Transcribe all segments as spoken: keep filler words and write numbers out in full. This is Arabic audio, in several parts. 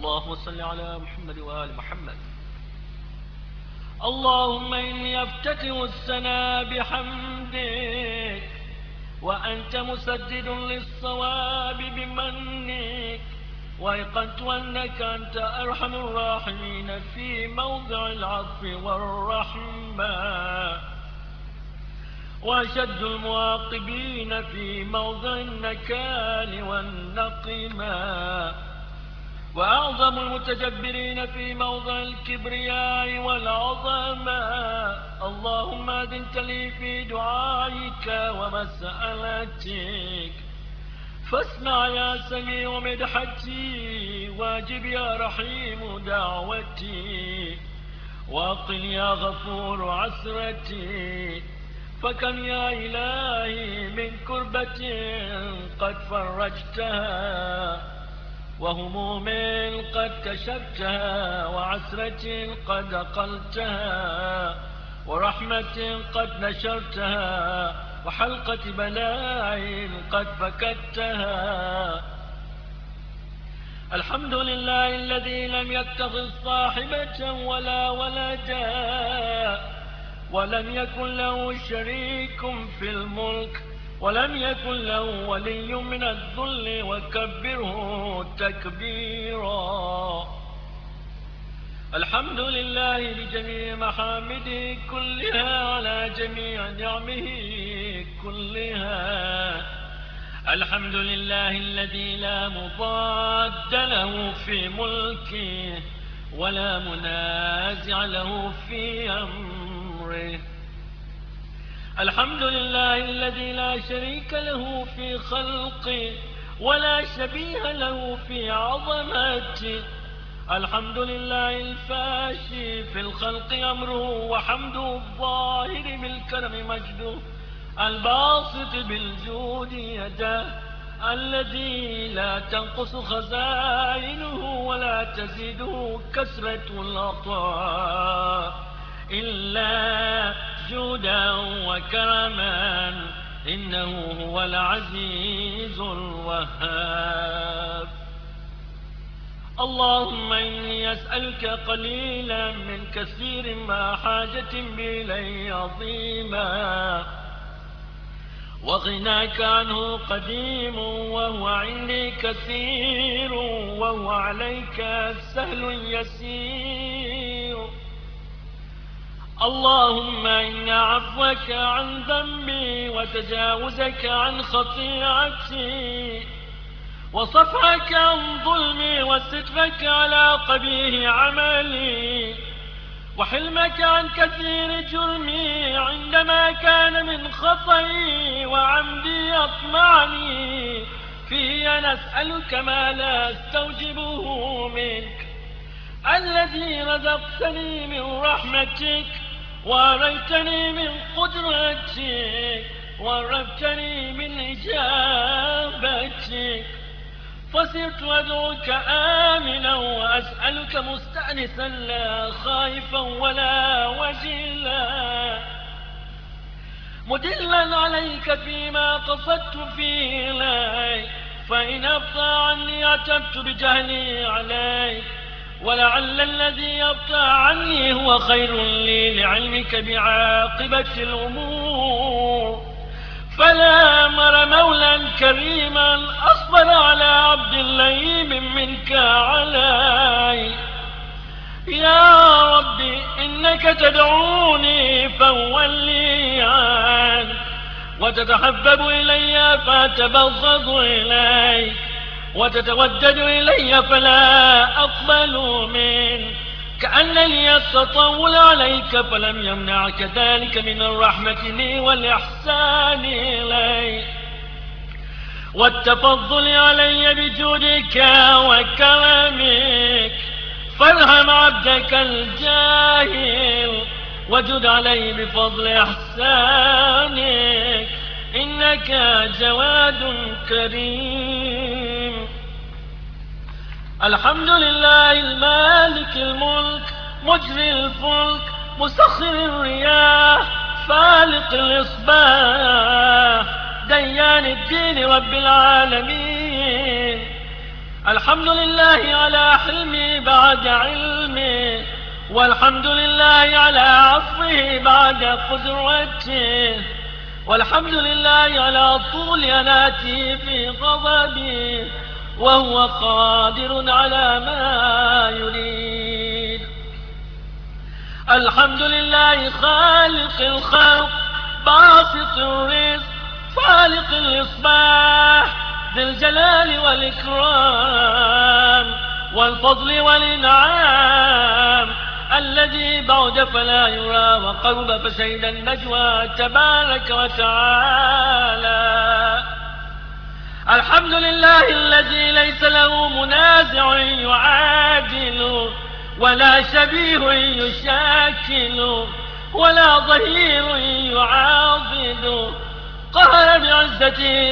اللهم صل على محمد وآل محمد. اللهم إني أفتتح الثناء بحمدك وأنت مسدد للصواب بمنك، وأيقنت أنك أنت أرحم الراحمين في موضع العطف والرحمة، وأشد المعاقبين في موضع النكال والنقمة، وأعظم المتجبرين في موضع الكبرياء والعظمة. اللهم أذنت لي في دعائك ومسألتك، فاسمع يا سميع مدحتي، واجب يا رحيم دعوتي، واقل يا غفور عسرتي. فكم يا إلهي من كربة قد فرجتها، وهموم قد كشفتها، وعسرة قد أقلتها، ورحمة قد نشرتها، وحلقة بلاء قد فكتها. الحمد لله الذي لم يتخذ صاحبة ولا ولدا، ولم يكن له شريك في الملك، ولم يكن له ولي من الذل، وكبره تكبيرا. الحمد لله بجميع محامده كلها على جميع نعمه كلها. الحمد لله الذي لا مضاد له في ملكه ولا منازع له في أمره. الحمد لله الذي لا شريك له في خلقه ولا شبيه له في عظمته. الحمد لله الفاشي في الخلق أمره، وحمده الظاهر بالكرم مجده، الباسط بالجود يده، الذي لا تنقص خزائنه ولا تزيده كثرة العطاء إلا جودا وكرما، إنه هو العزيز الوهاب. اللهم إني أسألك قليلا من كثير ما حاجة بإليه عظيما، وغناك عنه قديم وهو عندي كثير، وهو عليك سهل يسير. اللهم إن عفوك عن ذنبي، وتجاوزك عن خطيئتي، وصفحك عن ظلمي، وسترك على قبيح عملي، وحلمك عن كثير جرمي عندما كان من خطئي وعمدي أطمعني فيه. نسألك ما لا استوجبه منك، الذي رزقتني من رحمتك، وأريتني من قدرتك، وقربتني من إجابتك، فصرت أدعوك آمنا وأسألك مستأنسا لا خائفا ولا وجلا، مدلا عليك فيما قصدت فيه إليك، فإن أبطأ عني أتبت بجهلي عليك، ولعل الذي يبطأ عني هو خير لي لعلمك بعاقبة الأمور. فلا أمر مولا كريما أصبر على عبد لئيم منك علي. يا ربي إنك تدعوني فأولي عنك، وتتحبب إلي فأتبغض إليك، وتتودد إلي فلا أقبل منك. كأن لي التطول عليك فلم يمنعك ذلك من الرحمة لي والإحسان إلي والتفضل علي بجودك وكرمك. فارحم عبدك الجاهل وجد عليه بفضل إحسانك، إنك جواد كريم. الحمد لله المالك الملك مجري الفلك مسخر الرياح فالق الإصباح ديان الدين رب العالمين. الحمد لله على حلمي بعد علمي، والحمد لله على عفوه بعد قدرته، والحمد لله على طول أناتي في غضبي، وهو قادر على ما يريد. الحمد لله خالق الخلق باسط الرزق فالق الإصباح ذي الجلال والإكرام والفضل والإنعام، الذي بعد فلا يرى وقرب فشهد النجوى تبارك وتعالى. الحمد لله الذي ليس له منازع يعادل، ولا شبيه يشاكل، ولا ظهير يعاضد، قهر بعزته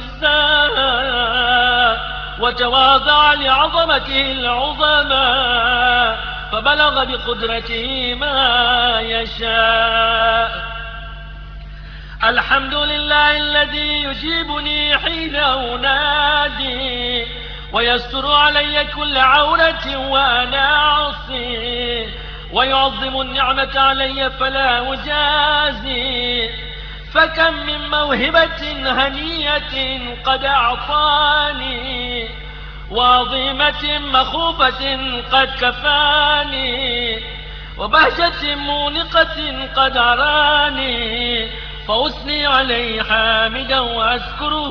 الأعزاء وتواضع لعظمته العظماء، فبلغ بقدرته ما يشاء. الحمد لله الذي يجيبني حين أنادي، ويستر علي كل عورة وأنا عصي، ويعظم النعمة علي فلا أجازي. فكم من موهبة هنية قد أعطاني، وعظيمة مخوفة قد كفاني، وبهجة مونقة قد أراني، فأثني عليه حامدا وأذكره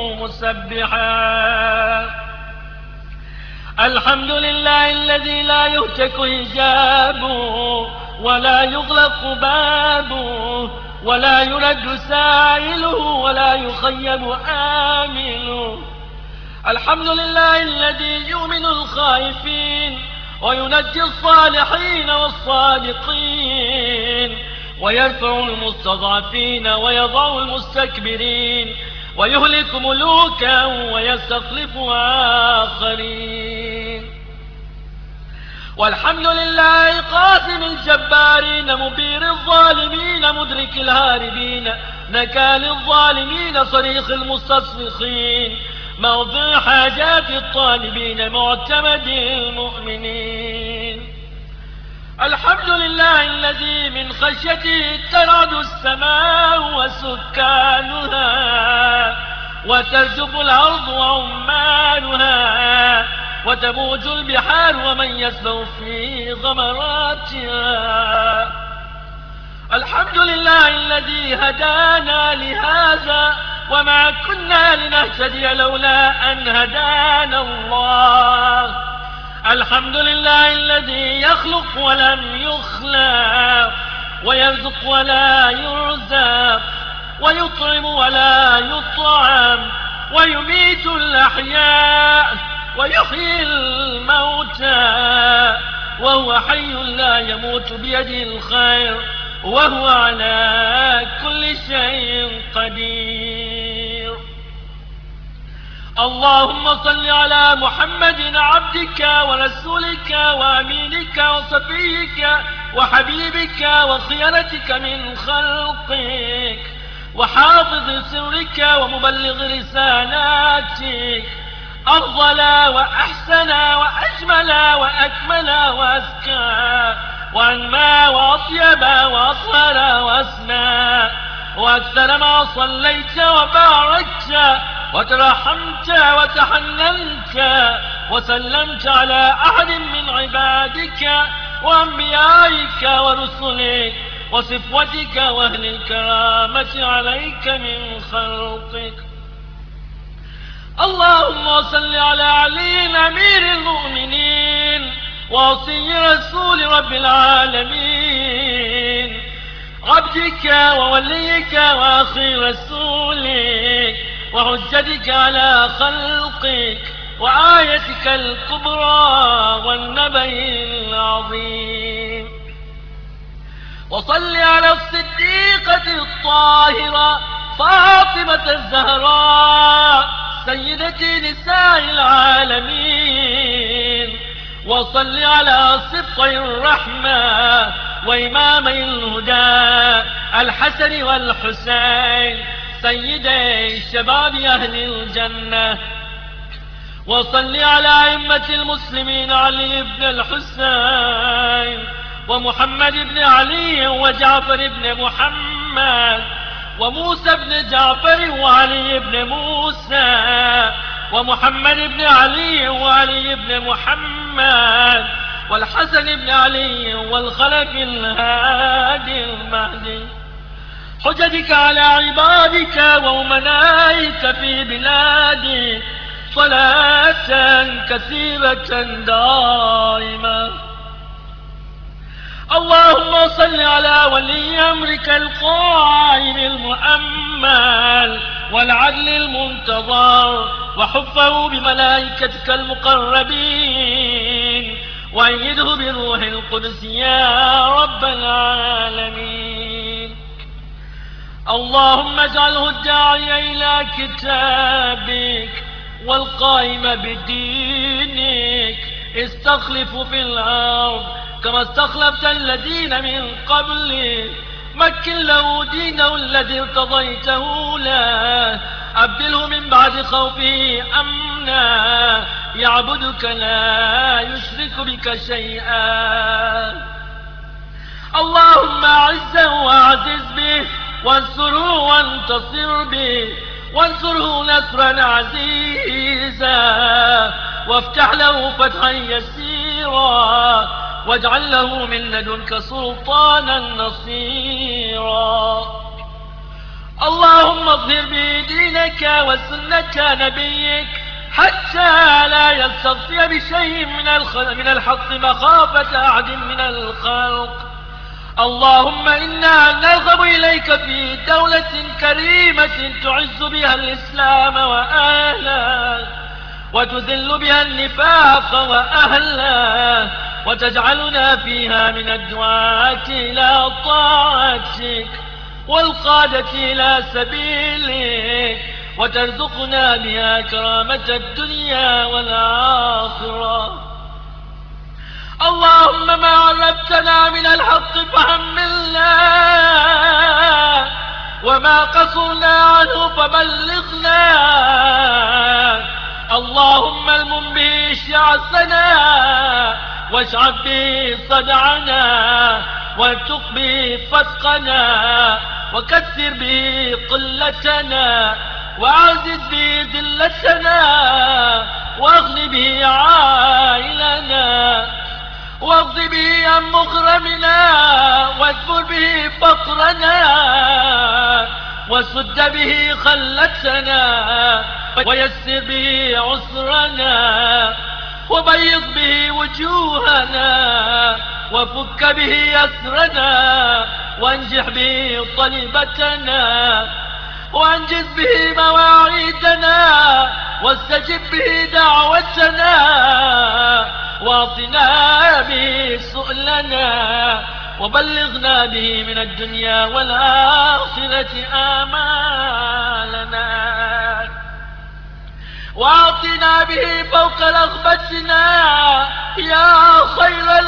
مسبحا. الحمد لله الذي لا يهتك حجابه، ولا يغلق بابه، ولا يرد سائله، ولا يخيب آمله. الحمد لله الذي يؤمن الخائفين، وينجي الصالحين والصادقين، ويرفع المستضعفين ويضع المستكبرين، ويهلك ملوكا ويستخلف آخرين. والحمد لله قاسم الجبارين، مبير الظالمين، مدرك الهاربين، نكال الظالمين، صريخ المستصرخين، موضع حاجات الطالبين، معتمد المؤمنين. الحمد لله الذي من خشيته ترعد السماء وسكانها، وترجف الأرض وعمالها، وتموج البحار ومن يسبح في غمراتها. الحمد لله الذي هدانا لهذا، وما كنا لنهتدي لولا أن هدانا الله. الحمد لله الذي يخلق ولم يخلق، ويرزق ولا يرزق، ويطعم ولا يطعم، ويميت الأحياء ويحيي الموتى، وهو حي لا يموت بيده الخير، وهو على كل شيء قدير. اللهم صل على محمد عبدك ورسولك وأمينك وصفيك وحبيبك وخيرتك من خلقك، وحافظ سرك ومبلغ رسالاتك، أفضل وأحسن وأجمل وأكمل وأزكى وأنمى وأطيب وأطهر وأسنى، وأكثر ما صليت وباركت وترحمت وتحننت وسلمت على أحد من عبادك وأنبيائك ورسلك وصفوتك وأهل الكرامة عليك من خلقك. اللهم صل على علي أمير المؤمنين ووصي رسول رب العالمين، عبدك ووليك وأخي رسولك، وحجتك على خلقك، وآيتك الكبرى والنبأ العظيم. وصل على الصديقة الطاهرة فاطمة الزهراء سيدة نساء العالمين، وصل على سبطي الرحمة وإمامي الهدى الحسن والحسين سيدي شباب أهل الجنة، وصل على أئمة المسلمين علي بن الحسين ومحمد بن علي وجعفر بن محمد وموسى بن جعفر وعلي بن موسى ومحمد بن علي وعلي بن محمد والحسن بن علي والخلف الهادي المهدي، حججك على عبادك وأمنائك في بلادك صلاة كثيرة دائمة. اللهم صل على ولي أمرك القائم المؤمل والعدل المنتظر وحفه بملائكتك المقربين وأيده بروح القدس يا رب العالمين. اللهم اجعله الداعي إلى كتابك والقائم بدينك، استخلف في الأرض كما استخلفت الذين من قبله، مكن له دينه الذي ارتضيته له، أبدله من بعد خوفه أمنا يعبدك لا يشرك بك شيئا. اللهم أعزه وأعزز به، وانصره وانتصر به، وانصره نصرا عزيزا، وافتح له فتحا يسيرا، واجعل له من لدنك سلطانا نصيرا. اللهم اظهر به دينك وسنة نبيك حتى لا يستطيع بشيء من الحق مخافة أحد من الخلق. اللهم إنا نرغب إليك في دولة كريمة تعز بها الإسلام وأهله، وتذل بها النفاق وأهله، وتجعلنا فيها من الدعاة إلى طاعتك والقادة إلى سبيلك، وترزقنا بها كرامة الدنيا والآخرة. اللهم ما عرفتنا من الحق فحملنا، وما قصرنا عنه فبلغنا. اللهم المم به شعثنا، واشعب به صدعنا، والتق به فتقنا، وكثر به قلتنا، وأعزز به ذلتنا، واغن به عائلنا، واغض به عن مغرمنا، واجبر به فقرنا، وسد به خلتنا، ويسر به عسرنا، وبيض به وجوهنا، وفك به أسرنا، وانجح به طلبتنا، وانجز به مواعيدنا، واستجب به دعوتنا، واعطنا به سؤلنا، وبلغنا به من الدنيا والآخرة آمالنا، واعطنا به فوق رغبتنا يا خير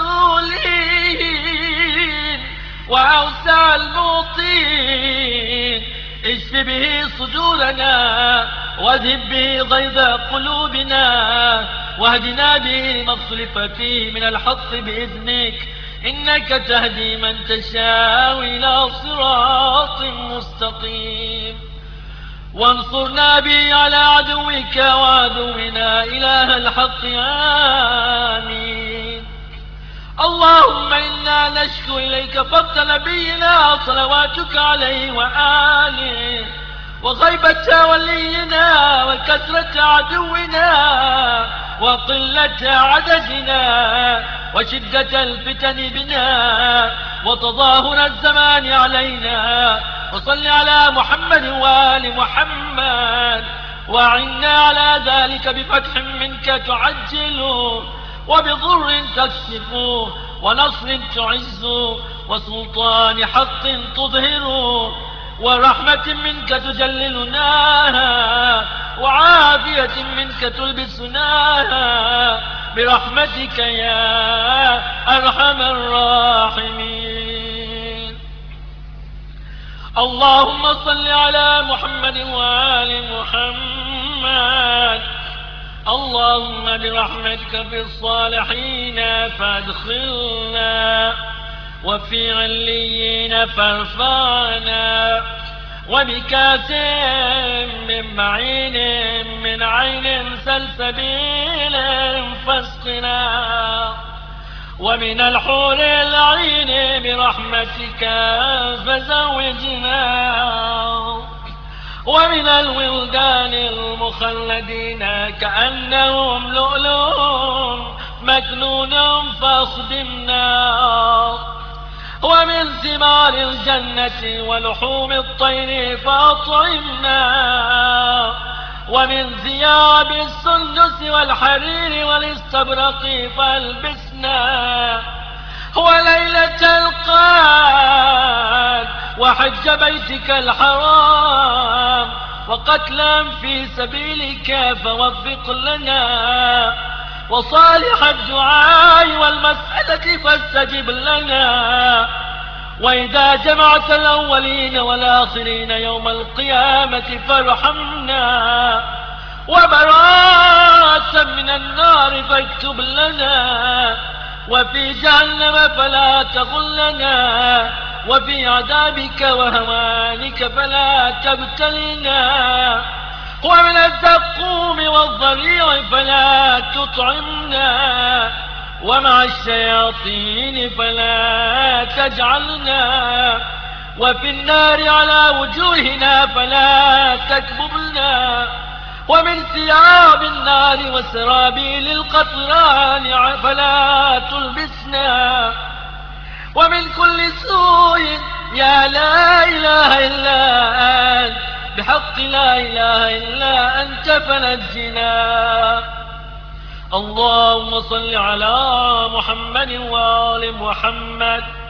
المسؤولين وأوسع المعطين. اشف به صدورنا، واذهب به غيظ قلوبنا، واهدنا به ما اختلف فيه من الحق بإذنك، إنك تهدي من تشاء إلى صراط مستقيم. وانصرنا به على عدوك وعدونا إله الحق آمين. اللهم إنا نشكو إليك فقد نبينا صلواتك عليه وآله، وغيبة ولينا، وكثرة عدونا، وقلة عددنا، وشدة الفتن بنا، وتظاهر الزمان علينا. وصل على محمد وآل محمد، وأعنا على ذلك بفتح منك تعجله، وبضر تكشفه، ونصر تعزه، وسلطان حق تظهره، ورحمة منك تجللناها، وعافية منك تلبسناها، برحمتك يا أرحم الراحمين. اللهم صل على محمد وآل محمد. اللهم برحمتك في الصالحين فادخلنا، وفي عليين فارفعنا، وبكاس من معين من عين سلسبيل فاسقنا، ومن الحور العين برحمتك فزوجنا، ومن الولدان المخلدين كأنهم لؤلؤ مكنون فاخدمنا، ومن ثمار الجنة ولحوم الطير فأطعمنا، ومن ثياب السندس والحرير والاستبرق فالبسنا، وليلة القدر وحج بيتك الحرام وقتلا في سبيلك فوفق لنا، وصالح الدعاء والمسألة فاستجب لنا، وإذا جمعت الأولين والآخرين يوم القيامة فارحمنا، وبراءة من النار فاكتب لنا، وفي جهنم فلا تغلنا، وفي عذابك وهوانك فلا تبتلنا، ومن الزقوم والضريع فلا تطعمنا، ومع الشياطين فلا تجعلنا، وفي النار على وجوهنا فلا تكببنا، ومن ثياب النار وسرابيل القطران فلا تلبسنا، ومن كل سوء يا لا إله إلا أنت بحق لا إله إلا أنت فنجنا. اللهم صل على محمد وآل محمد